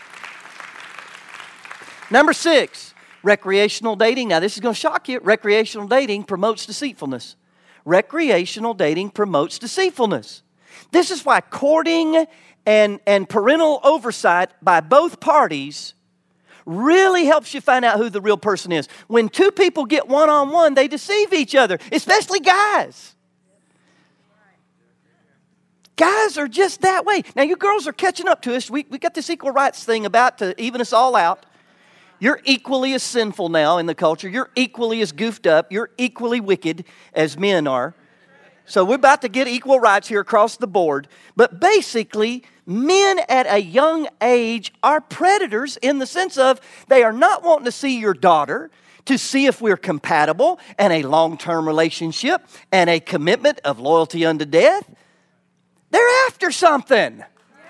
Number 6, recreational dating. Now this is going to shock you. Recreational dating promotes deceitfulness. Recreational dating promotes deceitfulness. This is why courting and parental oversight by both parties really helps you find out who the real person is. When two people get one-on-one, they deceive each other, especially guys. Guys are just that way. Now, you girls are catching up to us. We got this equal rights thing about to even us all out. You're equally as sinful now in the culture. You're equally as goofed up. You're equally wicked as men are. So we're about to get equal rights here across the board. But basically, men at a young age are predators in the sense of they are not wanting to see your daughter to see if we're compatible and a long-term relationship and a commitment of loyalty unto death. They're after something.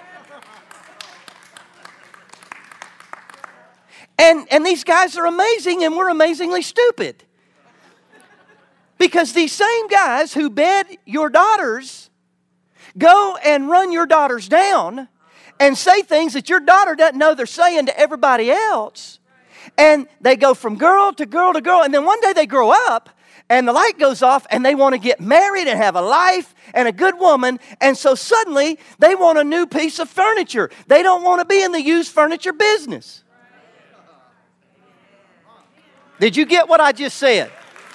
And these guys are amazing and we're amazingly stupid. Because these same guys who bed your daughters go and run your daughters down and say things that your daughter doesn't know they're saying to everybody else. And they go from girl to girl to girl. And then one day they grow up and the light goes off and they want to get married and have a life and a good woman. And so suddenly they want a new piece of furniture. They don't want to be in the used furniture business. Did you get what I just said?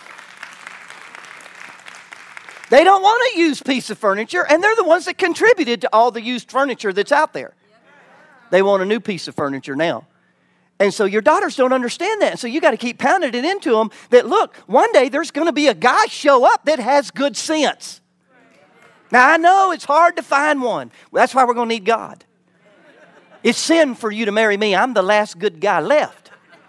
They don't want a used piece of furniture, and they're the ones that contributed to all the used furniture that's out there. They want a new piece of furniture now. And so your daughters don't understand that. And so you got to keep pounding it into them that, look, one day there's going to be a guy show up that has good sense. Now, I know it's hard to find one. Well, that's why we're going to need God. It's sin for you to marry me. I'm the last good guy left.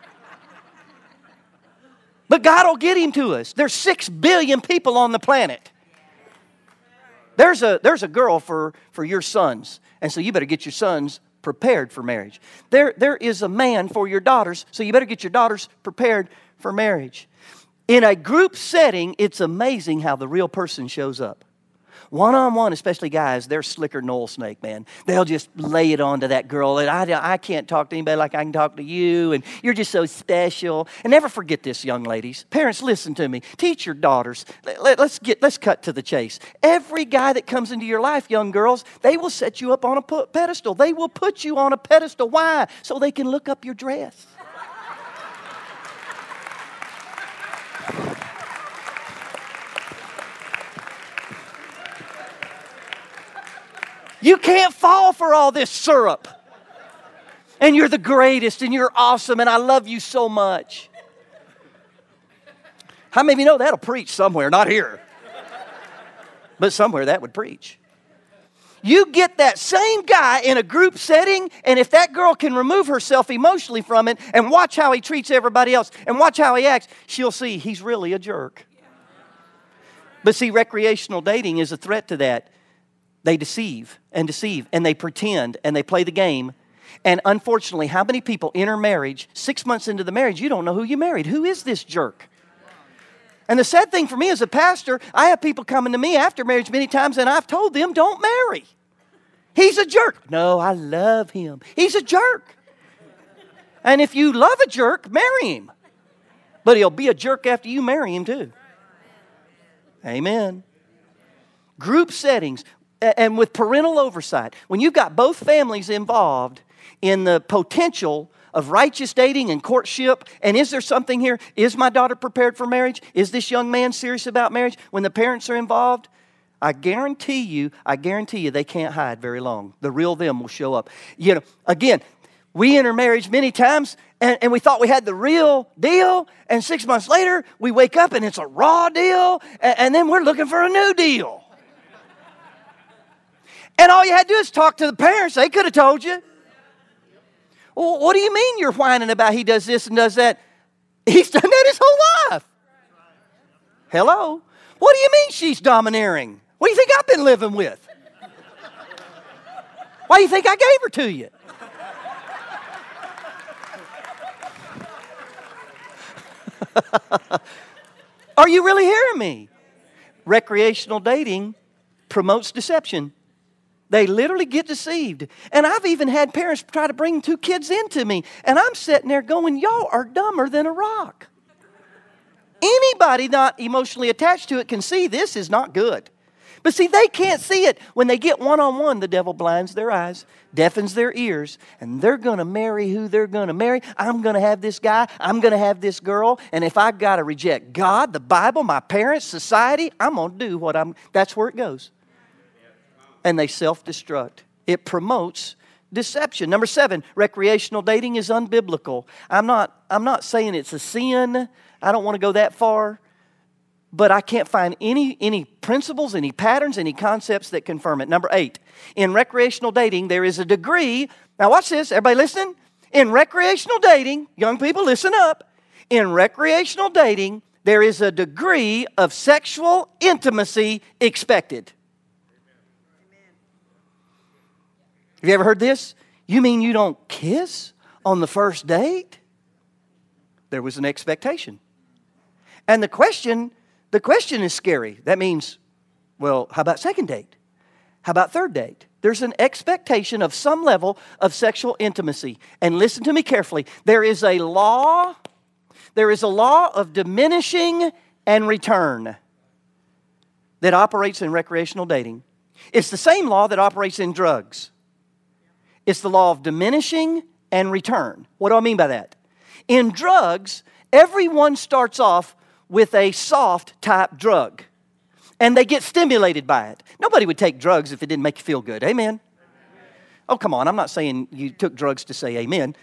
But God will get him to us. There's 6 billion people on the planet. There's a girl for your sons. And so you better get your sons prepared for marriage. There is a man for your daughters. So you better get your daughters prepared for marriage. In a group setting, it's amazing how the real person shows up. One-on-one, especially guys, they're slicker than oil snake, man. They'll just lay it on to that girl. And I can't talk to anybody like I can talk to you. And you're just so special. And never forget this, young ladies. Parents, listen to me. Teach your daughters. Let's cut to the chase. Every guy that comes into your life, young girls, they will set you up on a pedestal. They will put you on a pedestal. Why? So they can look up your dress. You can't fall for all this syrup. And you're the greatest and you're awesome and I love you so much. How many of you know that'll preach somewhere? Not here. But somewhere that would preach. You get that same guy in a group setting, and if that girl can remove herself emotionally from it and watch how he treats everybody else and watch how he acts, she'll see he's really a jerk. But see, recreational dating is a threat to that. They deceive, and they pretend, and they play the game. And unfortunately, how many people enter marriage, 6 months into the marriage, you don't know who you married. Who is this jerk? And the sad thing for me as a pastor, I have people coming to me after marriage many times, and I've told them, don't marry. He's a jerk. No, I love him. He's a jerk. And if you love a jerk, marry him. But he'll be a jerk after you marry him too. Amen. Group settings and with parental oversight. When you've got both families involved in the potential of righteous dating and courtship, and is there something here? Is my daughter prepared for marriage? Is this young man serious about marriage? When the parents are involved, I guarantee you, they can't hide very long. The real them will show up. You know, again, we enter marriage many times, and we thought we had the real deal, and 6 months later, we wake up and it's a raw deal, and then we're looking for a new deal. And all you had to do is talk to the parents. They could have told you. Well, what do you mean you're whining about he does this and does that? He's done that his whole life. Hello? What do you mean she's domineering? What do you think I've been living with? Why do you think I gave her to you? Are you really hearing me? Recreational dating promotes deception. They literally get deceived. And I've even had parents try to bring 2 kids into me. And I'm sitting there going, y'all are dumber than a rock. Anybody not emotionally attached to it can see this is not good. But see, they can't see it. When they get one-on-one, the devil blinds their eyes, deafens their ears, and they're going to marry who they're going to marry. I'm going to have this guy. I'm going to have this girl. And if I've got to reject God, the Bible, my parents, society, I'm going to do that's where it goes. And they self-destruct. It promotes deception. Number 7, recreational dating is unbiblical. I'm not saying it's a sin. I don't want to go that far. But I can't find any principles, any patterns, any concepts that confirm it. Number 8, in recreational dating, there is a degree. Now watch this. Everybody listen? In recreational dating, young people, listen up. In recreational dating, there is a degree of sexual intimacy expected. Have you ever heard this? You mean you don't kiss on the first date? There was an expectation. And the question is scary. That means, well, how about second date? How about third date? There's an expectation of some level of sexual intimacy. And listen to me carefully. There is a law of diminishing and return that operates in recreational dating. It's the same law that operates in drugs. It's the law of diminishing and return. What do I mean by that? In drugs, everyone starts off with a soft type drug, and they get stimulated by it. Nobody would take drugs if it didn't make you feel good. Amen? Oh, come on. I'm not saying you took drugs to say amen.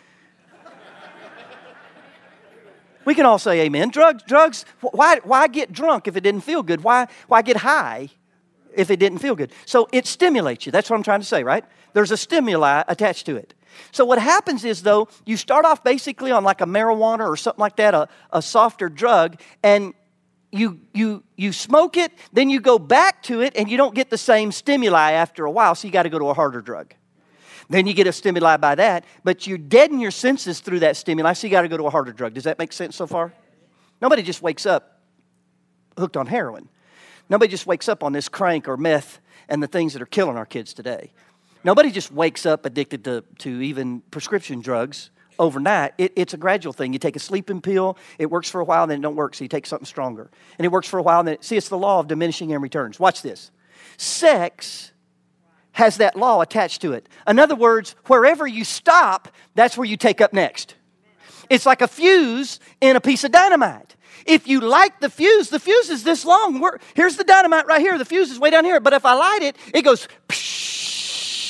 We can all say amen. Drugs, why get drunk if it didn't feel good? Why get high if it didn't feel good? So it stimulates you. That's what I'm trying to say, right? There's a stimuli attached to it. So what happens is, though, you start off basically on like a marijuana or something like that, a softer drug, and you smoke it, then you go back to it, and you don't get the same stimuli after a while, so you got to go to a harder drug. Then you get a stimuli by that, but you deaden your senses through that stimuli, so you got to go to a harder drug. Does that make sense so far? Nobody just wakes up hooked on heroin. Nobody just wakes up on this crank or meth and the things that are killing our kids today. Nobody just wakes up addicted to even prescription drugs overnight. It's a gradual thing. You take a sleeping pill, it works for a while, then it don't work, so you take something stronger. And it works for a while, and then it's the law of diminishing and returns. Watch this. Sex has that law attached to it. In other words, wherever you stop, that's where you take up next. It's like a fuse in a piece of dynamite. If you light the fuse is this long. Here's the dynamite right here. The fuse is way down here. But if I light it, it goes psh.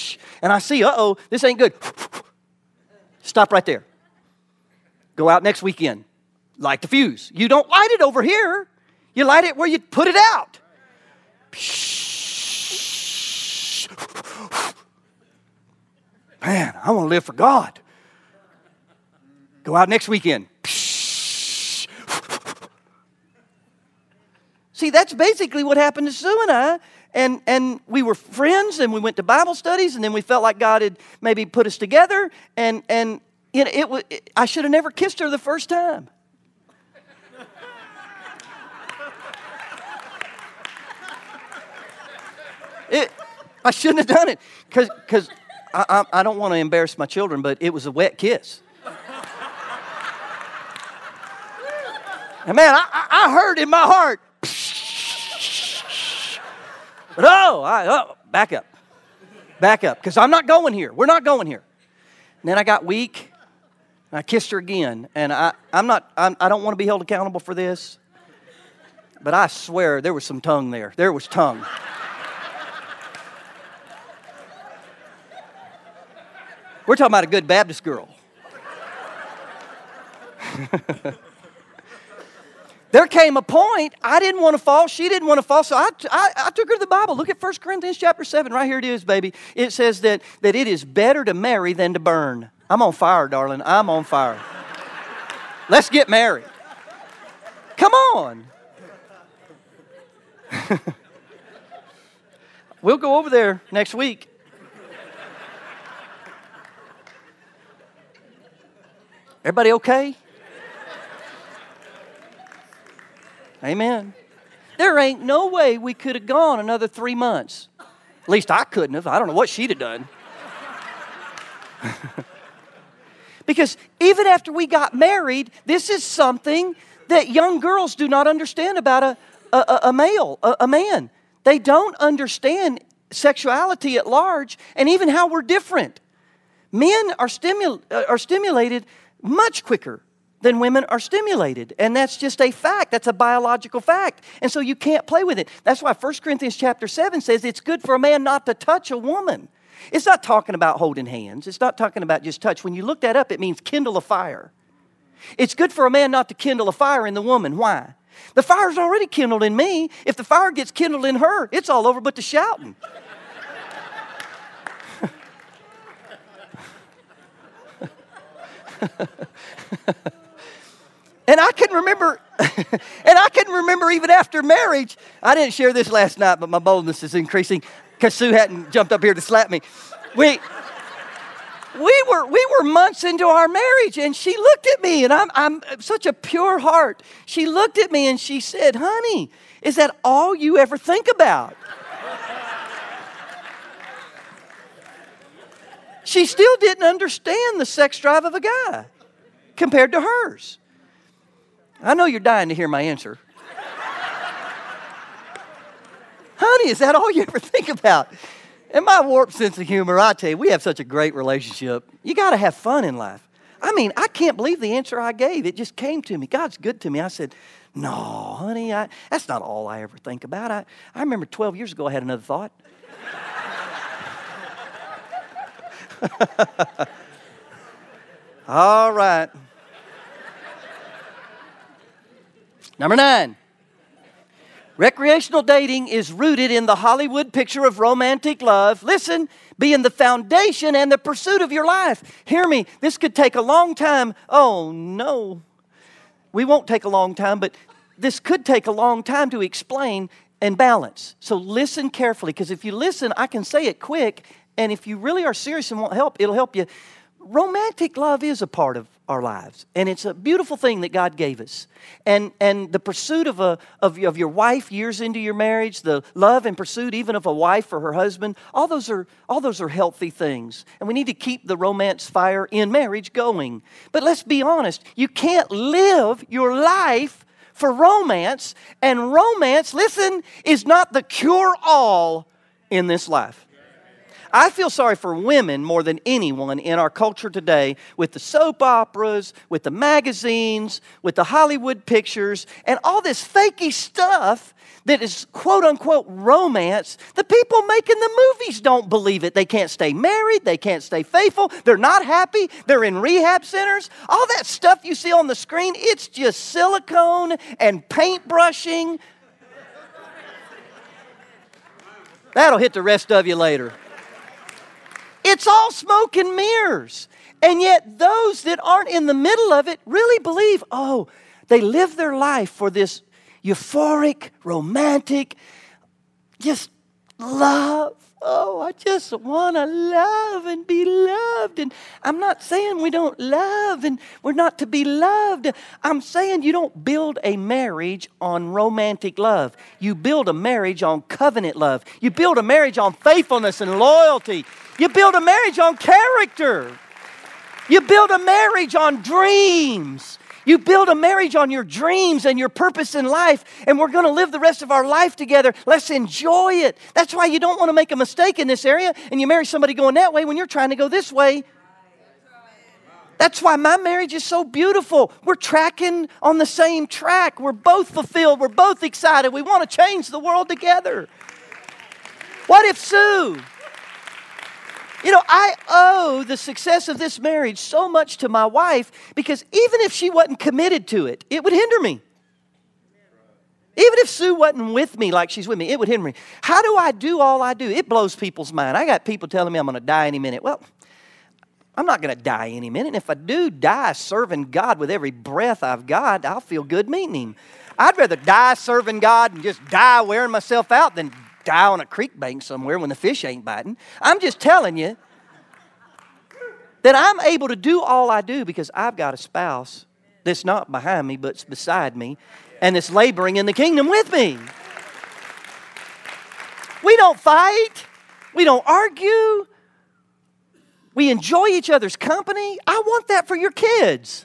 and I see, this ain't good. Stop right there. Go out next weekend. Light the fuse. You don't light it over here. You light it where you put it out. Man, I want to live for God. Go out next weekend. See, that's basically what happened to Sue and I. And we were friends, and we went to Bible studies, and then we felt like God had maybe put us together. And I should have never kissed her the first time. I shouldn't have done it because I don't want to embarrass my children, but it was a wet kiss. And man, I heard in my heart, but back up, because I'm not going here. We're not going here. And then I got weak, and I kissed her again. And I don't want to be held accountable for this, but I swear there was some tongue there. There was tongue. We're talking about a good Baptist girl. There came a point I didn't want to fall. She didn't want to fall. So I took her to the Bible. Look at 1 Corinthians chapter 7. Right here it is, baby. It says that it is better to marry than to burn. I'm on fire, darling. I'm on fire. Let's get married. Come on. We'll go over there next week. Everybody okay? Amen. There ain't no way we could have gone another 3 months. At least I couldn't have. I don't know what she'd have done. Because even after we got married, this is something that young girls do not understand about a man. They don't understand sexuality at large and even how we're different. Men are stimulated much quicker than women are stimulated. And that's just a fact. That's a biological fact. And so you can't play with it. That's why 1 Corinthians chapter 7 says it's good for a man not to touch a woman. It's not talking about holding hands. It's not talking about just touch. When you look that up, it means kindle a fire. It's good for a man not to kindle a fire in the woman. Why? The fire's already kindled in me. If the fire gets kindled in her, it's all over but the shouting. And I can remember even after marriage, I didn't share this last night, but my boldness is increasing because Sue hadn't jumped up here to slap me. We were months into our marriage, and she looked at me, and I'm such a pure heart. She looked at me and she said, "Honey, is that all you ever think about?" She still didn't understand the sex drive of a guy compared to hers. I know you're dying to hear my answer. Honey, is that all you ever think about? And my warped sense of humor, I tell you, we have such a great relationship. You got to have fun in life. I mean, I can't believe the answer I gave. It just came to me. God's good to me. I said, no, honey, that's not all I ever think about. I remember 12 years ago I had another thought. All right. Number 9. Recreational dating is rooted in the Hollywood picture of romantic love. Listen, being the foundation and the pursuit of your life. Hear me, this could take a long time. Oh, no. We won't take a long time, but this could take a long time to explain and balance. So listen carefully, because if you listen, I can say it quick. And if you really are serious and want help, it'll help you. Romantic love is a part of our lives, and it's a beautiful thing that God gave us. And the pursuit of your wife years into your marriage, the love and pursuit even of a wife for her husband, all those are healthy things. And we need to keep the romance fire in marriage going. But let's be honest, you can't live your life for romance, and romance, listen, is not the cure-all in this life. I feel sorry for women more than anyone in our culture today, with the soap operas, with the magazines, with the Hollywood pictures, and all this fakey stuff that is quote-unquote romance. The people making the movies don't believe it. They can't stay married. They can't stay faithful. They're not happy. They're in rehab centers. All that stuff you see on the screen, it's just silicone and paintbrushing. That'll hit the rest of you later. It's all smoke and mirrors. And yet those that aren't in the middle of it really believe, oh, they live their life for this euphoric, romantic, just love. Oh, I just want to love and be loved. And I'm not saying we don't love and we're not to be loved. I'm saying you don't build a marriage on romantic love. You build a marriage on covenant love. You build a marriage on faithfulness and loyalty. You build a marriage on character. You build a marriage on dreams. You build a marriage on your dreams and your purpose in life, and we're going to live the rest of our life together. Let's enjoy it. That's why you don't want to make a mistake in this area and you marry somebody going that way when you're trying to go this way. That's why my marriage is so beautiful. We're tracking on the same track. We're both fulfilled. We're both excited. We want to change the world together. What if Sue? You know, I owe the success of this marriage so much to my wife, because even if she wasn't committed to it, it would hinder me. Even if Sue wasn't with me like she's with me, it would hinder me. How do I do all I do? It blows people's mind. I got people telling me I'm going to die any minute. Well, I'm not going to die any minute. And if I do die serving God with every breath I've got, I'll feel good meeting Him. I'd rather die serving God and just die wearing myself out than die on a creek bank somewhere when the fish ain't biting. I'm just telling you that I'm able to do all I do because I've got a spouse that's not behind me but's beside me and that's laboring in the kingdom with me. We don't fight. We don't argue. We enjoy each other's company. I want that for your kids.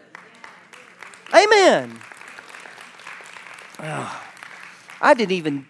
Amen. I didn't even...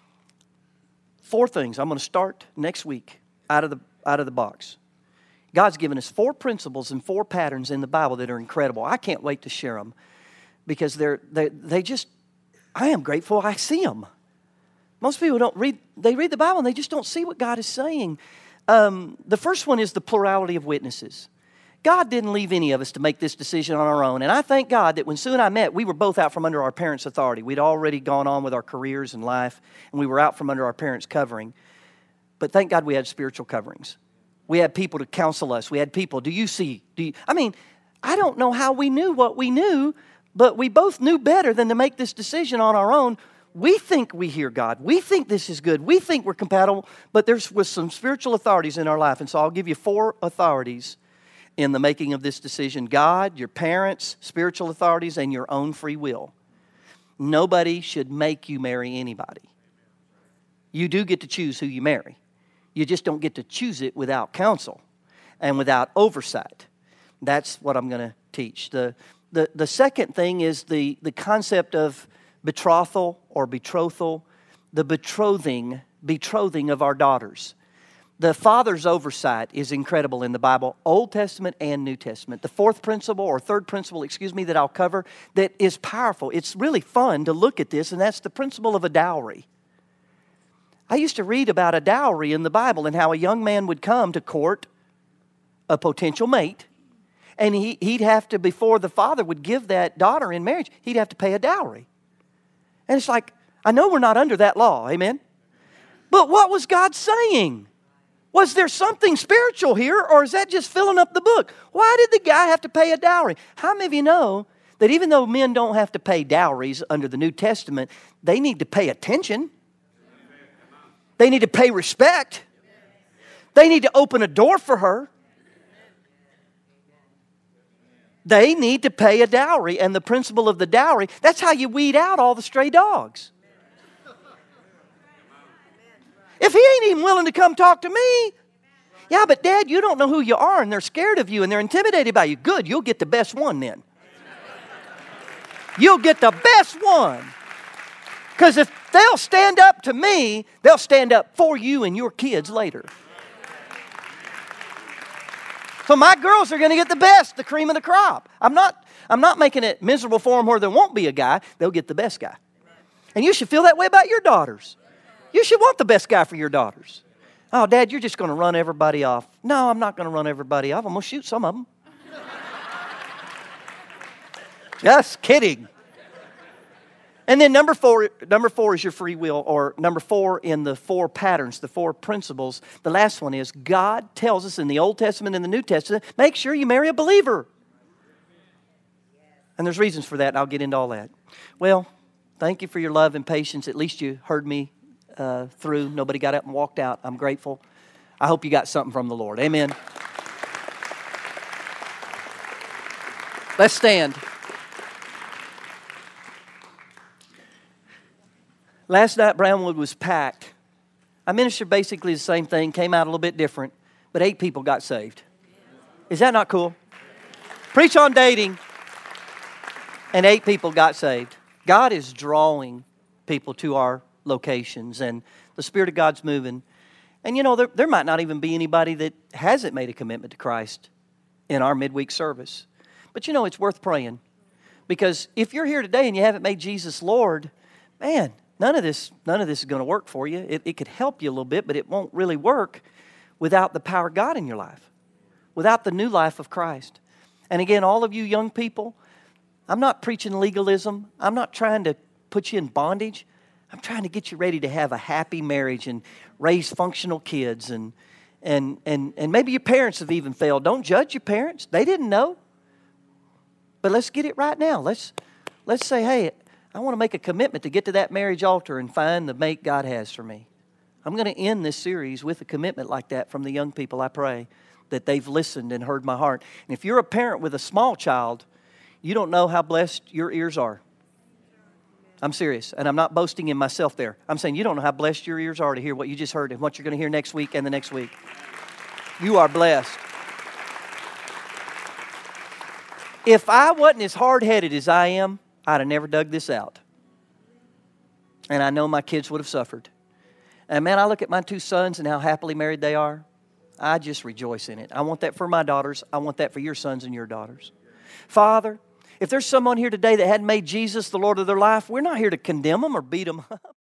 4 things. I'm going to start next week out of the box. God's given us 4 principles and 4 patterns in the Bible that are incredible. I can't wait to share them because they just, I am grateful I see them. Most people don't read, they read the Bible and they just don't see what God is saying. The first one is the plurality of witnesses. God didn't leave any of us to make this decision on our own. And I thank God that when Sue and I met, we were both out from under our parents' authority. We'd already gone on with our careers and life, and we were out from under our parents' covering. But thank God we had spiritual coverings. We had people to counsel us. We had people, do you see? I don't know how we knew what we knew, but we both knew better than to make this decision on our own. We think we hear God. We think this is good. We think we're compatible, but there was some spiritual authorities in our life. And so I'll give you 4 authorities in the making of this decision: God, your parents, spiritual authorities, and your own free will. Nobody should make you marry anybody. You do get to choose who you marry. You just don't get to choose it without counsel and without oversight. That's what I'm going to teach. The second thing is the concept of betrothal or betrothal, the betrothing of our daughters. The father's oversight is incredible in the Bible, Old Testament and New Testament. The third principle that I'll cover that is powerful. It's really fun to look at this, and that's the principle of a dowry. I used to read about a dowry in the Bible and how a young man would come to court a potential mate, and he'd have to, before the father would give that daughter in marriage, he'd have to pay a dowry. And it's like, I know we're not under that law, amen? But what was God saying? Was there something spiritual here, or is that just filling up the book? Why did the guy have to pay a dowry? How many of you know that even though men don't have to pay dowries under the New Testament, they need to pay attention? They need to pay respect. They need to open a door for her. They need to pay a dowry, and the principle of the dowry, that's how you weed out all the stray dogs. If he ain't even willing to come talk to me, yeah, but Dad, you don't know who you are, and they're scared of you, and they're intimidated by you. Good, you'll get the best one then. You'll get the best one. Because if they'll stand up to me, they'll stand up for you and your kids later. So my girls are going to get the best, the cream of the crop. I'm not making it miserable for them where there won't be a guy. They'll get the best guy. And you should feel that way about your daughters. You should want the best guy for your daughters. Oh, Dad, you're just going to run everybody off. No, I'm not going to run everybody off. I'm going to shoot some of them. Just kidding. And then number four is your free will, or number 4 in the 4 patterns, the 4 principles. The last one is God tells us in the Old Testament and the New Testament, make sure you marry a believer. And there's reasons for that, and I'll get into all that. Well, thank you for your love and patience. At least you heard me through. Nobody got up and walked out. I'm grateful. I hope you got something from the Lord. Amen. Let's stand. Last night, Brownwood was packed. I ministered basically the same thing, came out a little bit different, but 8 people got saved. Is that not cool? Preach on dating, and 8 people got saved. God is drawing people to our locations, and the Spirit of God's moving. And you know, there might not even be anybody that hasn't made a commitment to Christ in our midweek service. But you know, it's worth praying. Because if you're here today and you haven't made Jesus Lord, man, none of this is going to work for you. It could help you a little bit, but it won't really work without the power of God in your life, without the new life of Christ. And again, all of you young people, I'm not preaching legalism. I'm not trying to put you in bondage. I'm trying to get you ready to have a happy marriage and raise functional kids. And maybe your parents have even failed. Don't judge your parents. They didn't know. But let's get it right now. Let's say, hey, I want to make a commitment to get to that marriage altar and find the mate God has for me. I'm going to end this series with a commitment like that from the young people, I pray, that they've listened and heard my heart. And if you're a parent with a small child, you don't know how blessed your ears are. I'm serious, and I'm not boasting in myself there. I'm saying you don't know how blessed your ears are to hear what you just heard and what you're going to hear next week and the next week. You are blessed. If I wasn't as hard-headed as I am, I'd have never dug this out. And I know my kids would have suffered. And man, I look at my 2 sons and how happily married they are. I just rejoice in it. I want that for my daughters. I want that for your sons and your daughters. Father, if there's someone here today that hadn't made Jesus the Lord of their life, we're not here to condemn them or beat them up.